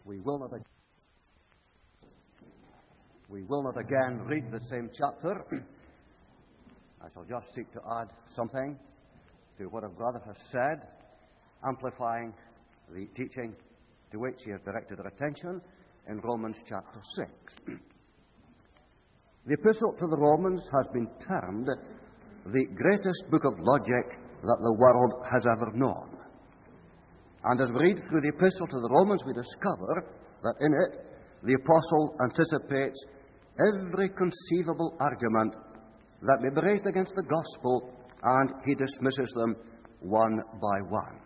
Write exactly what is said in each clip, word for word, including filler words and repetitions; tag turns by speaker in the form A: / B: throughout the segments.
A: We will not, we will not again read the same chapter. I shall just seek to add something to what a brother has said, amplifying the teaching to which he has directed our attention in Romans chapter six. The Epistle to the Romans has been termed the greatest book of logic that the world has ever known. And as we read through the Epistle to the Romans, we discover that in it the Apostle anticipates every conceivable argument that may be raised against the gospel, and he dismisses them one by one.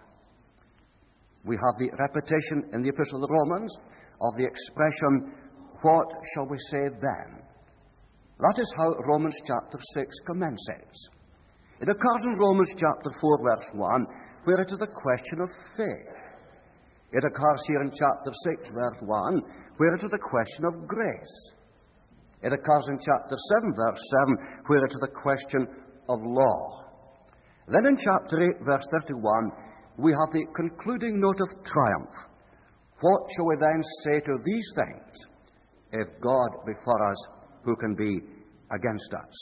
A: We have the repetition in the Epistle to the Romans of the expression, "What shall we say then?" That is how Romans chapter six commences. It occurs in Romans chapter four, verse one, where it is a question of faith. It occurs here in chapter six, verse one, where it is a question of grace. It occurs in chapter seven, verse seven, where it is a question of law. Then in chapter eight, verse thirty-one, we have the concluding note of triumph. What shall we then say to these things? If God be for us, who can be against us?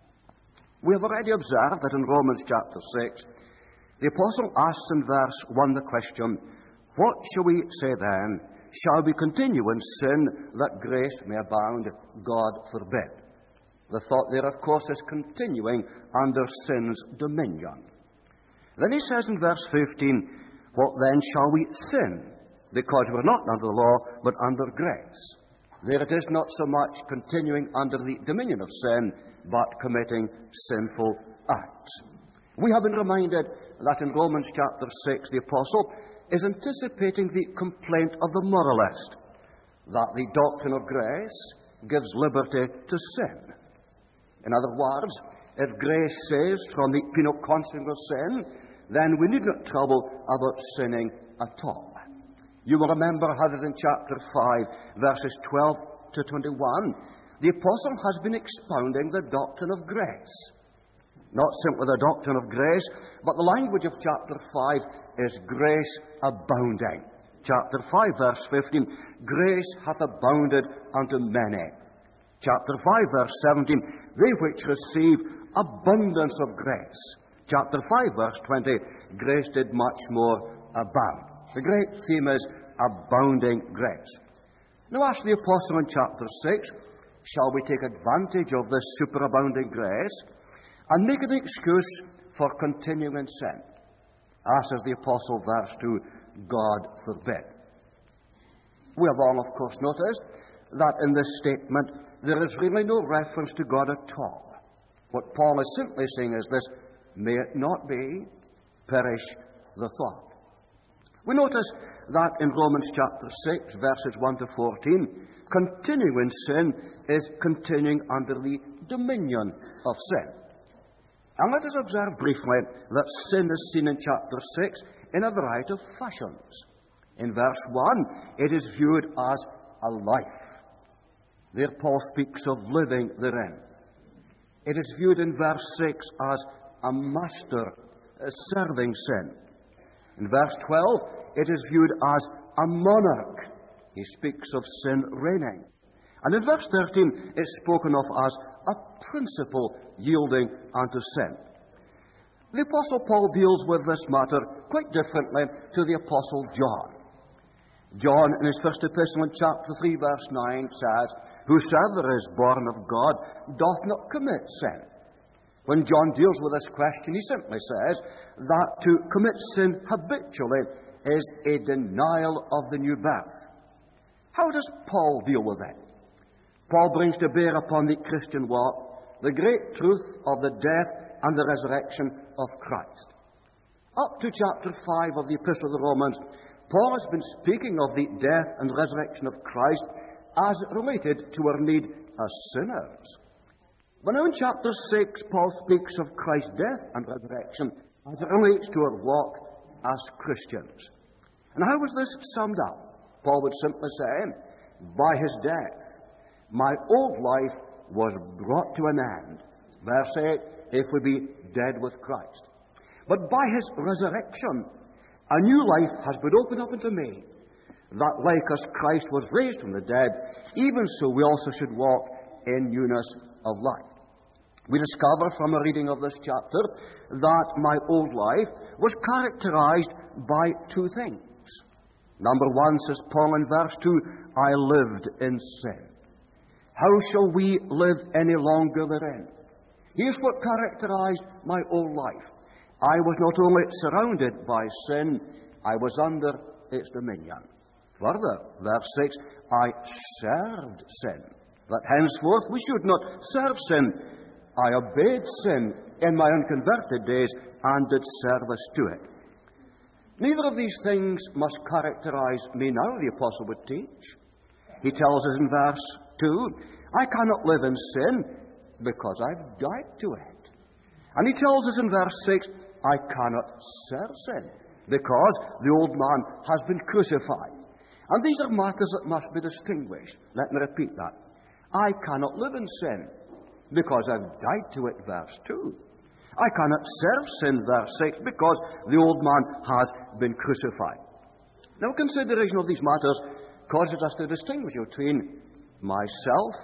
A: We have already observed that in Romans chapter six, the Apostle asks in verse one the question, what shall we say then? Shall we continue in sin that grace may abound? God forbid. The thought there, of course, is continuing under sin's dominion. Then he says in verse fifteen, what then shall we sin? Because we're not under the law, but under grace. There it is not so much continuing under the dominion of sin, but committing sinful acts. We have been reminded that in Romans chapter six, the Apostle is anticipating the complaint of the moralist, that the doctrine of grace gives liberty to sin. In other words, if grace saves from the penal consequence of sin, then we need not trouble about sinning at all. You will remember how that in chapter five, verses twelve to twenty-one, the Apostle has been expounding the doctrine of grace. Not simply the doctrine of grace, but the language of chapter five is grace abounding. Chapter five, verse fifteen, grace hath abounded unto many. Chapter five, verse seventeen, they which receive abundance of grace. Chapter five, verse twenty, grace did much more abound. The great theme is abounding grace. Now ask the Apostle in chapter six, shall we take advantage of this superabounding grace and make it an excuse for continuing in sin? As says the Apostle, verse two, God forbid. We have all, of course, noticed that in this statement there is really no reference to God at all. What Paul is simply saying is this, may it not be, perish the thought. We notice that in Romans chapter six, verses one to fourteen, continuing in sin is continuing under the dominion of sin. And let us observe briefly that sin is seen in chapter six in a variety of fashions. In verse one, it is viewed as a life. There Paul speaks of living therein. It is viewed in verse six as a master serving sin. In verse twelve, it is viewed as a monarch. He speaks of sin reigning. And in verse thirteen, it's spoken of as a principle yielding unto sin. The Apostle Paul deals with this matter quite differently to the Apostle John. John, in his first epistle in chapter three, verse nine, says, whosoever is born of God doth not commit sin. When John deals with this question, he simply says that to commit sin habitually is a denial of the new birth. How does Paul deal with it? Paul brings to bear upon the Christian walk the great truth of the death and the resurrection of Christ. Up to chapter five of the Epistle of the Romans, Paul has been speaking of the death and resurrection of Christ as related to our need as sinners. But now in chapter six, Paul speaks of Christ's death and resurrection as it relates to our walk as Christians. And how was this summed up? Paul would simply say, by his death, my old life was brought to an end. Verse eight, if we be dead with Christ. But by his resurrection, a new life has been opened up unto me. that like as Christ was raised from the dead, even so we also should walk in newness of life. We discover from a reading of this chapter that my old life was characterized by two things. Number one, says Paul in verse two, I lived in sin. How shall we live any longer therein? Here's what characterized my old life. I was not only surrounded by sin, I was under its dominion. Further, verse six, I served sin. That henceforth we should not serve sin. I obeyed sin in my unconverted days and did service to it. Neither of these things must characterize me now, the apostle would teach. He tells us in verse two, I cannot live in sin because I've died to it. And he tells us in verse six, I cannot serve sin because the old man has been crucified. And these are matters that must be distinguished. Let me repeat that. I cannot live in sin because I've died to it, verse two. I cannot serve sin, verse six, because the old man has been crucified. Now, consideration of these matters causes us to distinguish between myself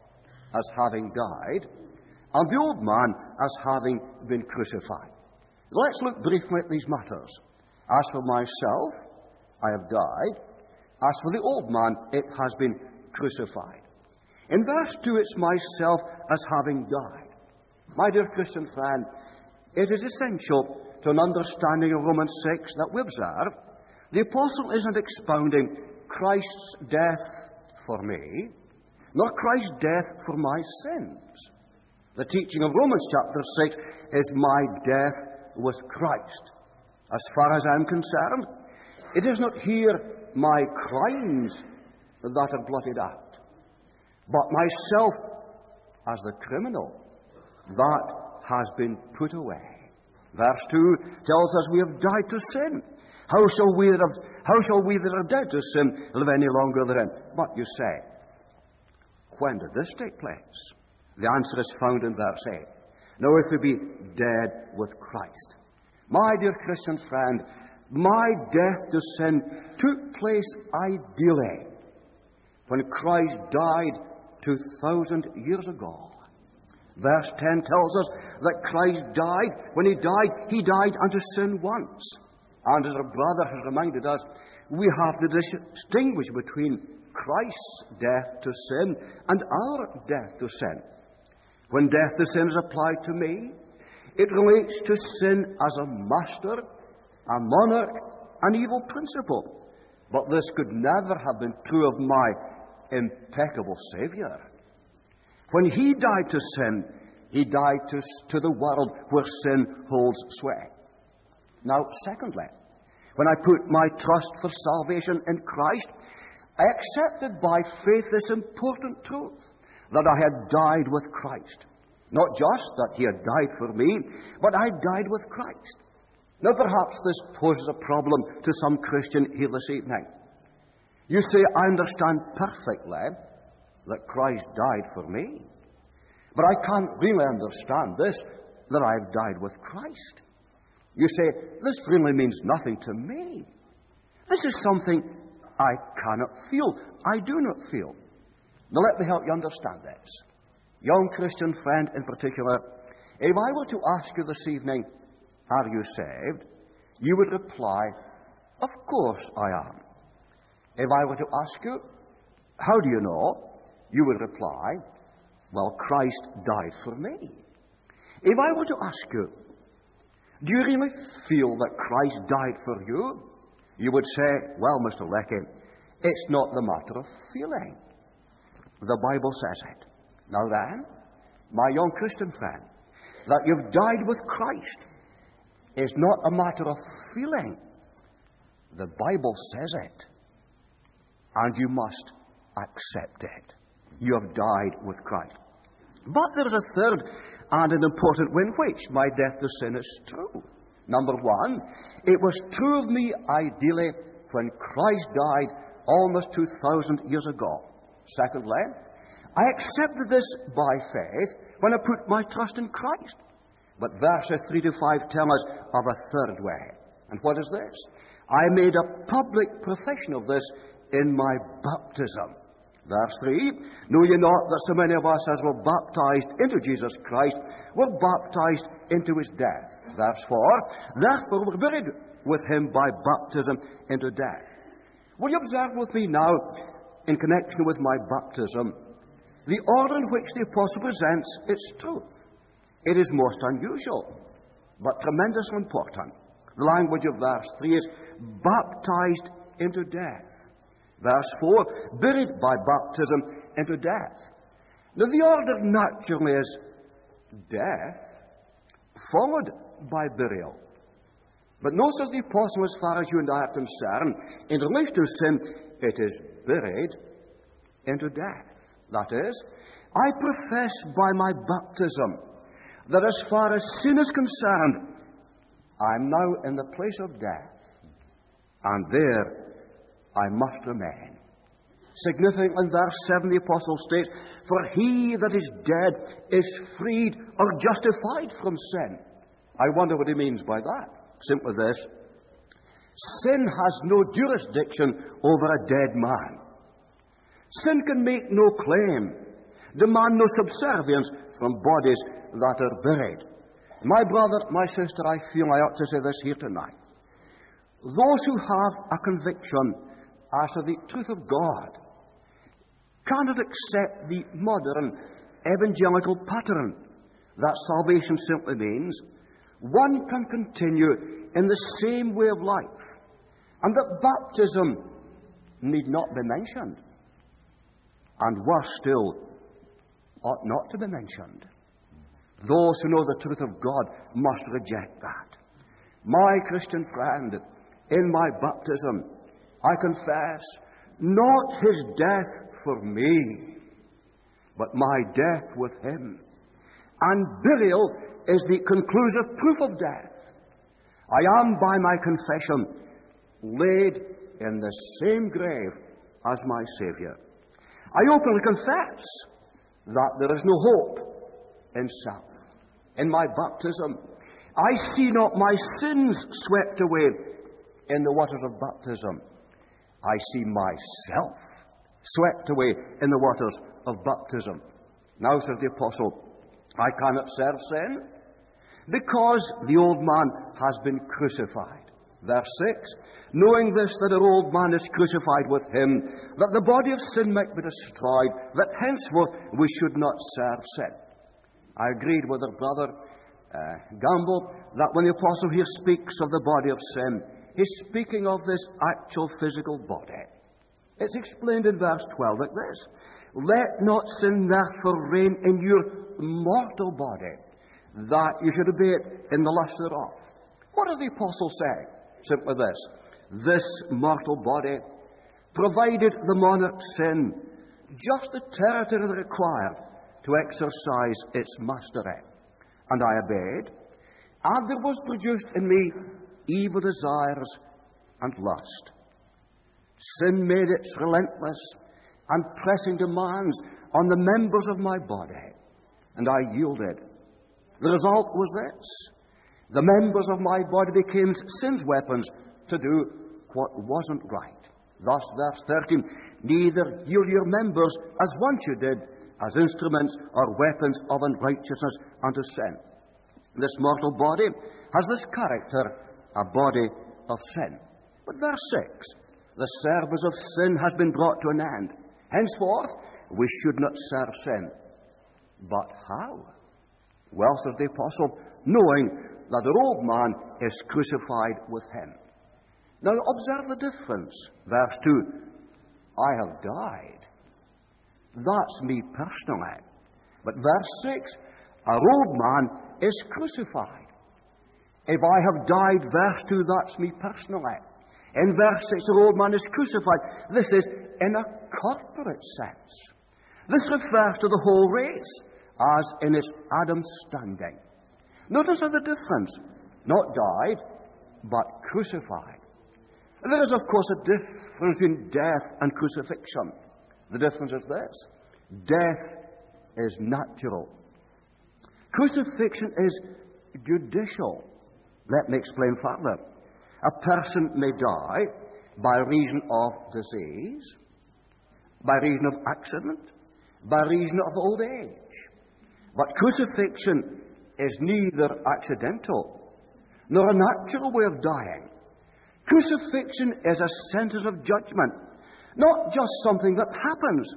A: as having died and the old man as having been crucified. Let's look briefly at these matters. As for myself, I have died. As for the old man, it has been crucified. In verse two, it's myself as having died. My dear Christian friend, it is essential to an understanding of Romans six that we observe the apostle isn't expounding Christ's death for me, nor Christ's death for my sins. The teaching of Romans chapter six is my death with Christ. As far as I'm concerned, it is not here my crimes that are blotted out, but myself as the criminal, that has been put away. Verse two tells us we have died to sin. How shall we that have, how shall we that are dead to sin live any longer therein? But you say, when did this take place? The answer is found in verse eight. Now if we be dead with Christ. My dear Christian friend, my death to sin took place ideally when Christ died two thousand years ago. Verse ten tells us that Christ died. When he died, he died unto sin once. And as our brother has reminded us, we have to distinguish between Christ's death to sin and our death to sin. When death to sin is applied to me, it relates to sin as a master, a monarch, an evil principle. But this could never have been true of my impeccable Savior. When he died to sin, he died to, to the world where sin holds sway. Now, secondly, when I put my trust for salvation in Christ, I accepted by faith this important truth, that I had died with Christ. Not just that he had died for me, but I died with Christ. Now, perhaps this poses a problem to some Christian here this evening. You say, I understand perfectly that Christ died for me, but I can't really understand this, that I've died with Christ. You say, this really means nothing to me. This is something I cannot feel. I do not feel. Now let me help you understand this. Young Christian friend in particular, if I were to ask you this evening, are you saved? You would reply, of course I am. If I were to ask you, how do you know? You would reply, well, Christ died for me. If I were to ask you, do you really feel that Christ died for you? You would say, well, Mister Leckie, it's not the matter of feeling. The Bible says it. Now then, my young Christian friend, that you've died with Christ is not a matter of feeling. The Bible says it. And you must accept it. You have died with Christ. But there is a third and an important way in which my death to sin is true. Number one, it was true of me ideally when Christ died almost two thousand years ago. Secondly, I accepted this by faith when I put my trust in Christ. But verses three to five tell us of a third way. And what is this? I made a public profession of this in my baptism. Verse three, know ye not that so many of us as were baptized into Jesus Christ were baptized into his death? Verse four, therefore were buried with him by baptism into death. Will you observe with me now, in connection with my baptism, the order in which the apostle presents its truth? It is most unusual, but tremendously important. The language of verse three is baptized into death. Verse four, buried by baptism into death. Now the order naturally is death, followed by burial. But notice the apostle, as far as you and I are concerned, in relation to sin, it is buried into death. That is, I profess by my baptism that as far as sin is concerned, I am now in the place of death, and there I must remain. Significant in verse seven, the apostle states, for he that is dead is freed or justified from sin. I wonder what he means by that. Simply this: sin has no jurisdiction over a dead man. Sin can make no claim, demand no subservience from bodies that are buried. My brother, my sister, I feel I ought to say this here tonight. Those who have a conviction as to the truth of God cannot accept the modern evangelical pattern that salvation simply means one can continue in the same way of life, and that baptism need not be mentioned, and worse still, ought not to be mentioned. Those who know the truth of God must reject that. My Christian friend, in my baptism, I confess not his death for me, but my death with him. And burial is the conclusive proof of death. I am, by my confession, laid in the same grave as my Saviour. I openly confess that there is no hope in self. In my baptism, I see not my sins swept away in the waters of baptism. I see myself swept away in the waters of baptism. Now, says the apostle, I cannot serve sin because the old man has been crucified. Verse six, knowing this, that our old man is crucified with him, that the body of sin might be destroyed, that henceforth we should not serve sin. I agreed with our brother uh, Gamble that when the apostle here speaks of the body of sin, he's speaking of this actual physical body. It's explained in verse twelve like this: let not sin therefore reign in your mortal body, that you should obey it in the lust thereof. What does the apostle say? Simply this: this mortal body provided the monarch sin just the territory required to exercise its mastery. And I obeyed, and there was produced in me evil desires and lust. Sin made its relentless and pressing demands on the members of my body, and I yielded. The result was this: the members of my body became sin's weapons to do what wasn't right. Thus, verse thirteen, neither yield your members as once you did, as instruments or weapons of unrighteousness unto sin. This mortal body has this character, a body of sin. But verse six, the service of sin has been brought to an end. Henceforth, we should not serve sin. But how? Well, says the apostle, knowing that the old man is crucified with him. Now, observe the difference. Verse two, I have died. That's me personally. But verse six, our old man is crucified. If I have died, verse two, that's me personally. In verse six, our old man is crucified. This is in a corporate sense. This refers to the whole race, as in its Adam's standing. Notice the difference. Not died, but crucified. There is, of course, a difference between death and crucifixion. The difference is this: death is natural. Crucifixion is judicial. Let me explain further. A person may die by reason of disease, by reason of accident, by reason of old age. But crucifixion is neither accidental nor a natural way of dying. Crucifixion is a sentence of judgment, not just something that happens.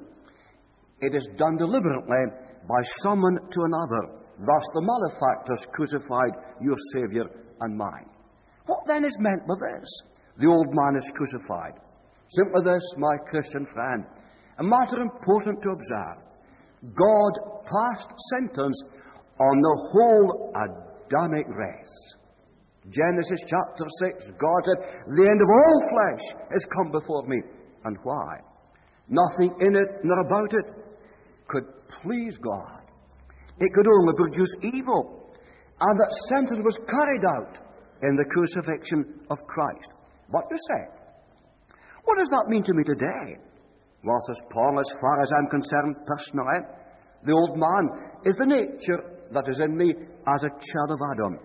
A: It is done deliberately by someone to another. Thus the malefactors crucified your Saviour and mine. What then is meant by this? The old man is crucified. Simply this, my Christian friend, a matter important to observe. God passed sentence on the whole Adamic race. Genesis chapter six, God said, the end of all flesh is come before me. And why? Nothing in it nor about it could please God. It could only produce evil. And that sentence was carried out in the crucifixion of Christ. What you say? What does that mean to me today? Well, says Paul, as far as I'm concerned personally, the old man is the nature that is in me as a child of Adam.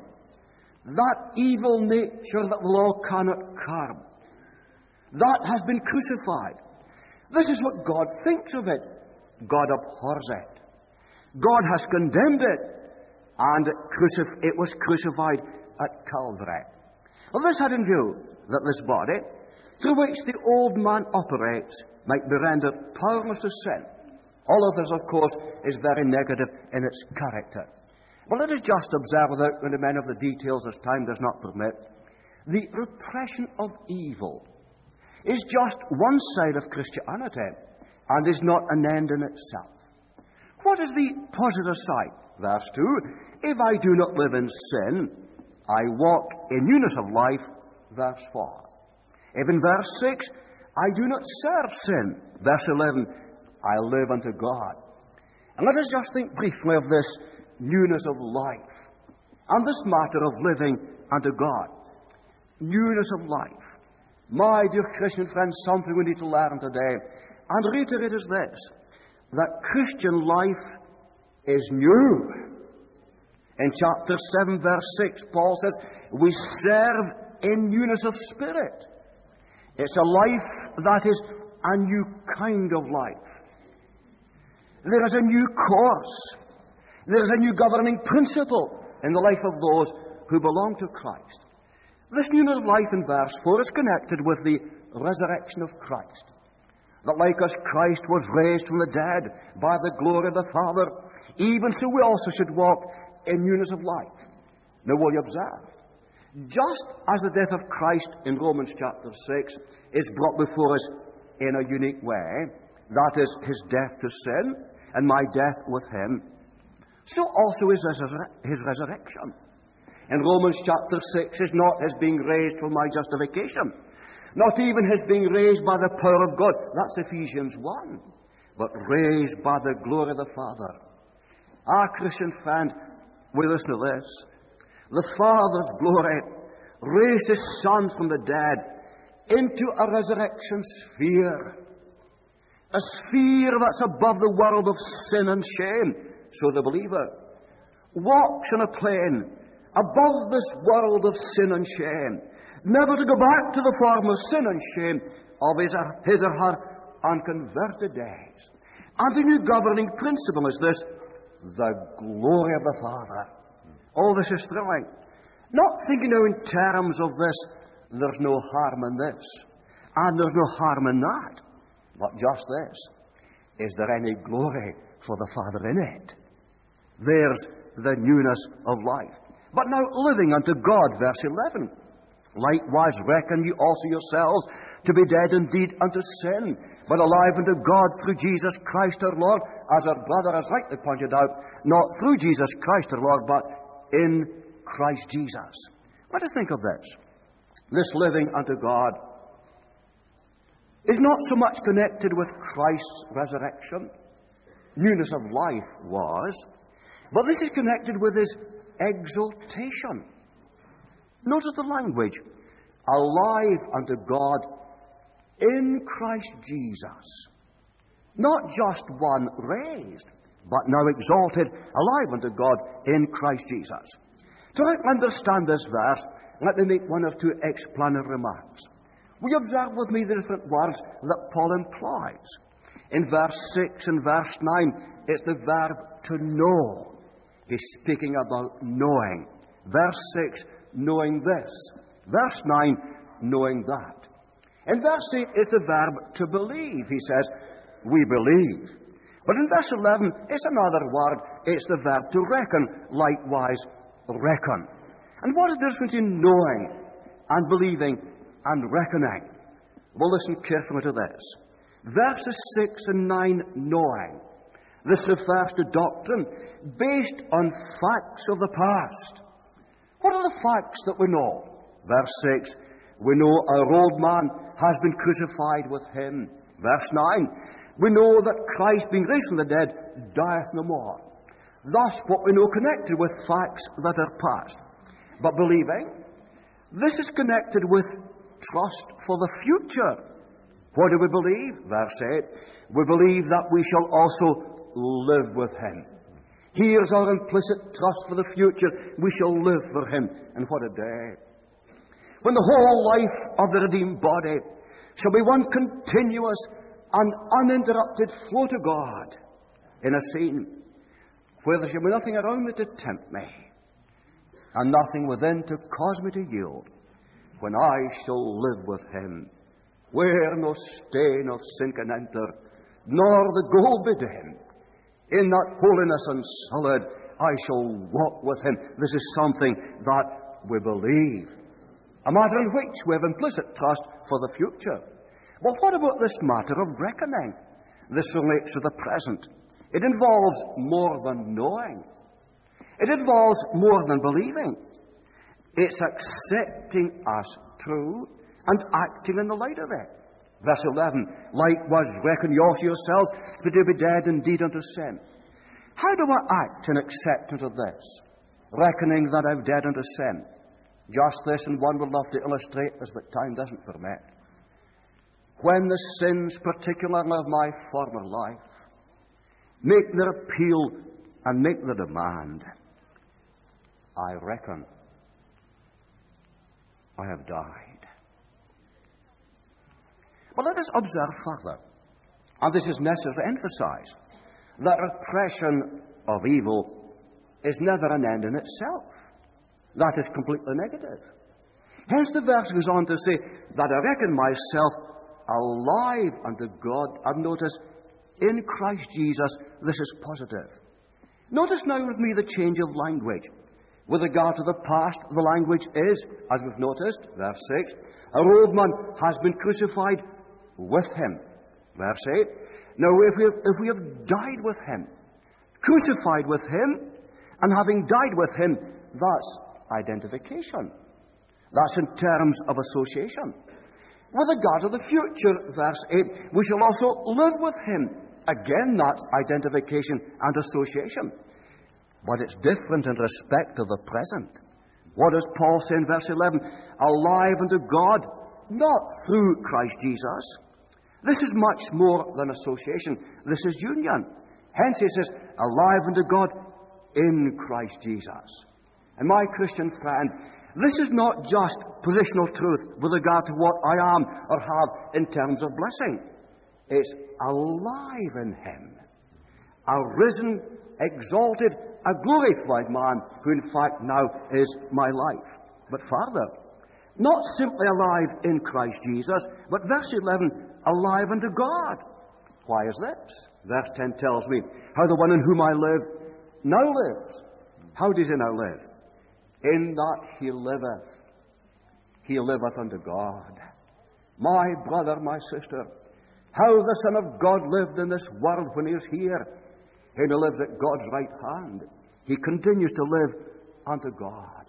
A: That evil nature that the law cannot curb. That has been crucified. This is what God thinks of it. God abhors it. God has condemned it. And crucif- it was crucified at Calvary. Well, this had in view that this body, through which the old man operates, might be rendered powerless to sin. All of this, of course, is very negative in its character. But let us just observe, without going into many of the details as time does not permit, the repression of evil is just one side of Christianity and is not an end in itself. What is the positive side? Verse two, if I do not live in sin, I walk in newness of life. Verse four. If in verse six, I do not serve sin. Verse eleven, I live unto God. And let us just think briefly of this newness of life and this matter of living unto God. Newness of life. My dear Christian friends, something we need to learn today and reiterate is this, that Christian life is new. In chapter seven, verse six, Paul says, we serve in newness of spirit. It's a life that is a new kind of life. There is a new course. There is a new governing principle in the life of those who belong to Christ. This newness of life in verse four is connected with the resurrection of Christ. That like as Christ was raised from the dead by the glory of the Father, even so we also should walk in newness of life. Now will you observe? Just as the death of Christ in Romans chapter six is brought before us in a unique way, that is his death to sin and my death with him, so also is his resurrection. In Romans chapter six is not his being raised from my justification, not even his being raised by the power of God. That's Ephesians one. But raised by the glory of the Father. Our Christian friend, we listen to this. The Father's glory raised his Son from the dead into a resurrection sphere. A sphere that's above the world of sin and shame. So the believer walks on a plane above this world of sin and shame, never to go back to the form of sin and shame of his or, his or her unconverted days. And the new governing principle is this, the glory of the Father. All this is thrilling. Not thinking now in terms of this, there's no harm in this, and there's no harm in that, but just this, is there any glory for the Father in it? There's the newness of life. But now living unto God, verse eleven. Likewise reckon you also yourselves to be dead indeed unto sin, but alive unto God through Jesus Christ our Lord, as our brother has rightly pointed out, not through Jesus Christ our Lord, but in Christ Jesus. Let us think of this. This living unto God is not so much connected with Christ's resurrection. Newness of life was, but this is connected with his exaltation. Notice the language. Alive unto God in Christ Jesus. Not just one raised, but now exalted, alive unto God in Christ Jesus. To understand this verse, let me make one or two explanatory remarks. We observe with me the different words that Paul employs. In verse six and verse nine, it's the verb to know. He's speaking about knowing. Verse six, knowing this. Verse nine, knowing that. In verse eight is the verb to believe. He says, we believe. But in verse eleven, it's another word. It's the verb to reckon. Likewise, reckon. And what is the difference between knowing and believing and reckoning? Well, listen carefully to this. Verses six and nine, knowing. This refers to doctrine based on facts of the past. What are the facts that we know? Verse six, we know our old man has been crucified with him. Verse nine, we know that Christ, being raised from the dead, dieth no more. Thus, what we know connected with facts that are past. But believing, this is connected with trust for the future. What do we believe? Verse eight, we believe that we shall also live with him. Here's our implicit trust for the future. We shall live for him. And what a day, when the whole life of the redeemed body shall be one continuous and uninterrupted flow to God in a scene where there shall be nothing around me to tempt me and nothing within to cause me to yield, when I shall live with him, where no stain of sin can enter, nor the goal be dim. In that holiness unsullied, I shall walk with him. This is something that we believe, a matter in which we have implicit trust for the future. Well, what about this matter of reckoning? This relates to the present. It involves more than knowing. It involves more than believing. It's accepting as true and acting in the light of it. Verse eleven, likewise reckon ye also yourselves to be dead indeed unto sin. How do I act in acceptance of this, reckoning that I'm dead unto sin? Just this, and one would love to illustrate this, but time doesn't permit. When the sins, particularly of my former life, make their appeal and make the demand, I reckon I have died. But let us observe further, and this is necessary to emphasize, that repression of evil is never an end in itself. That is completely negative. Hence the verse goes on to say that I reckon myself alive unto God. And notice, in Christ Jesus, this is positive. Notice now with me the change of language. With regard to the past, the language is, as we've noticed, verse six, our old man has been crucified with him. Verse eight, now if we, have, if we have died with him, crucified with him, and having died with him, that's identification. That's in terms of association. With regard to the future, verse eight, we shall also live with him. Again, that's identification and association. But it's different in respect to the present. What does Paul say in verse eleven? Alive unto God, not through Christ Jesus. This is much more than association. This is union. Hence he says, alive unto God in Christ Jesus. And my Christian friend, this is not just positional truth with regard to what I am or have in terms of blessing. It's alive in him. A risen, exalted, a glorified man who in fact now is my life. But further, not simply alive in Christ Jesus, but verse eleven, alive unto God. Why is this? Verse ten tells me how the one in whom I live now lives. How does he now live? In that he liveth. He liveth unto God. My brother, my sister, how the Son of God lived in this world when he was here. He who lives at God's right hand, he continues to live unto God.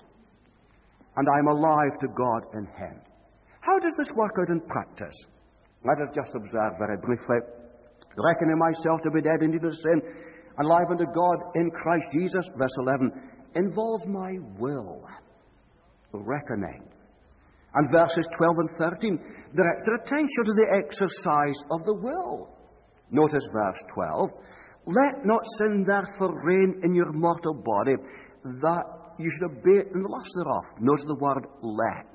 A: And I'm alive to God in him. How does this work out in practice? Let us just observe very briefly. Reckoning myself to be dead indeed to sin, and alive unto God in Christ Jesus, verse eleven, involves my will, reckoning. And verses twelve and thirteen direct our attention to the exercise of the will. Notice verse twelve, let not sin therefore reign in your mortal body, that you should obey it in the lust thereof. Notice the word let.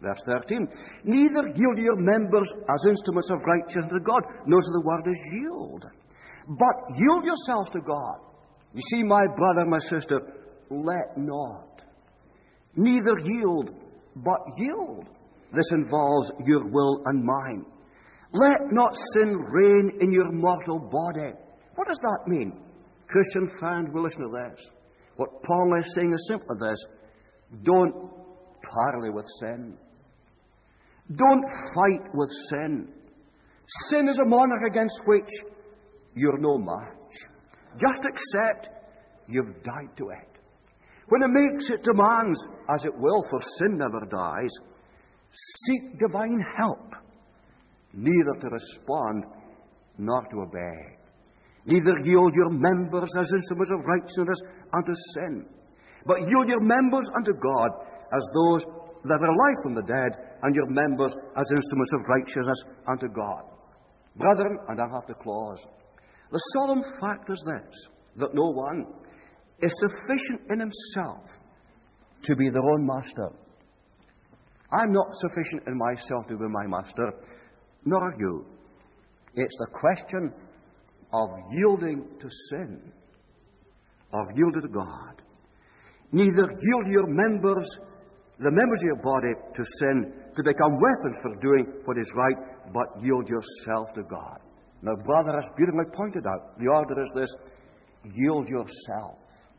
A: Verse thirteen, neither yield your members as instruments of righteousness to God. Notice the word is yield. But yield yourselves to God. You see, my brother, my sister, let not. Neither yield, but yield. This involves your will and mind. Let not sin reign in your mortal body. What does that mean? Christian friend, will listen to this. What Paul is saying is simply this. Don't parley with sin. Don't fight with sin. Sin is a monarch against which you're no match. Just accept you've died to it. When it makes its demands, as it will, for sin never dies, seek divine help, neither to respond nor to obey. Neither yield your members as instruments of righteousness unto sin, but yield your members unto God as those that are alive from the dead, and your members as instruments of righteousness unto God. Brethren, and I have to close, the solemn fact is this, that no one is sufficient in himself to be their own master. I'm not sufficient in myself to be my master, nor are you. It's the question of yielding to sin, of yielding to God. Neither yield your members, the members of your body, to sin, to become weapons for doing what is right, but yield yourself to God. Now, brother has beautifully pointed out, the order is this: yield yourself,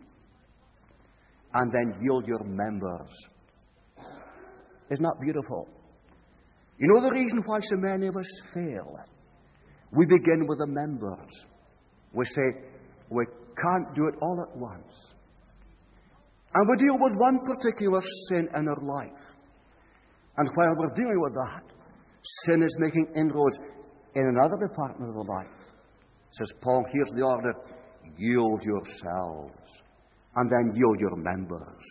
A: and then yield your members. Isn't that beautiful? You know the reason why so many of us fail? We begin with the members. We say, we can't do it all at once. And we deal with one particular sin in our life. And while we're dealing with that, sin is making inroads in another department of the life. Says Paul, here's the order: yield yourselves, and then yield your members.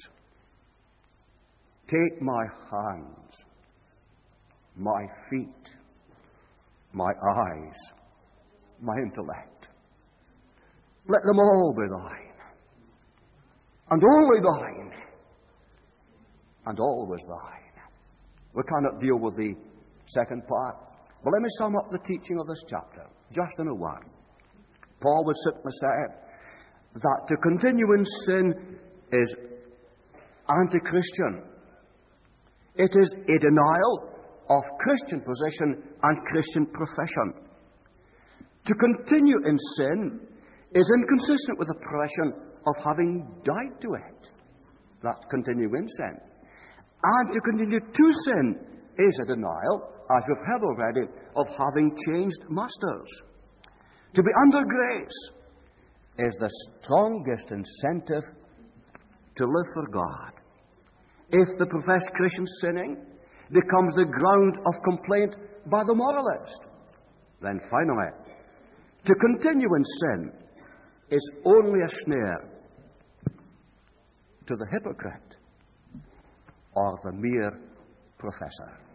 A: Take my hands, my feet, my eyes, my intellect. Let them all be thine, and only thine, and always thine. We cannot deal with the second part. But let me sum up the teaching of this chapter, just in a word. Paul would simply say that to continue in sin is anti-Christian. It is a denial of Christian position and Christian profession. To continue in sin is inconsistent with the profession of having died to it. That's continue in sin. And to continue to sin is a denial, as we've heard already, of having changed masters. To be under grace is the strongest incentive to live for God. If the professed Christian sinning becomes the ground of complaint by the moralist, then finally, to continue in sin is only a snare to the hypocrite or the mere professor.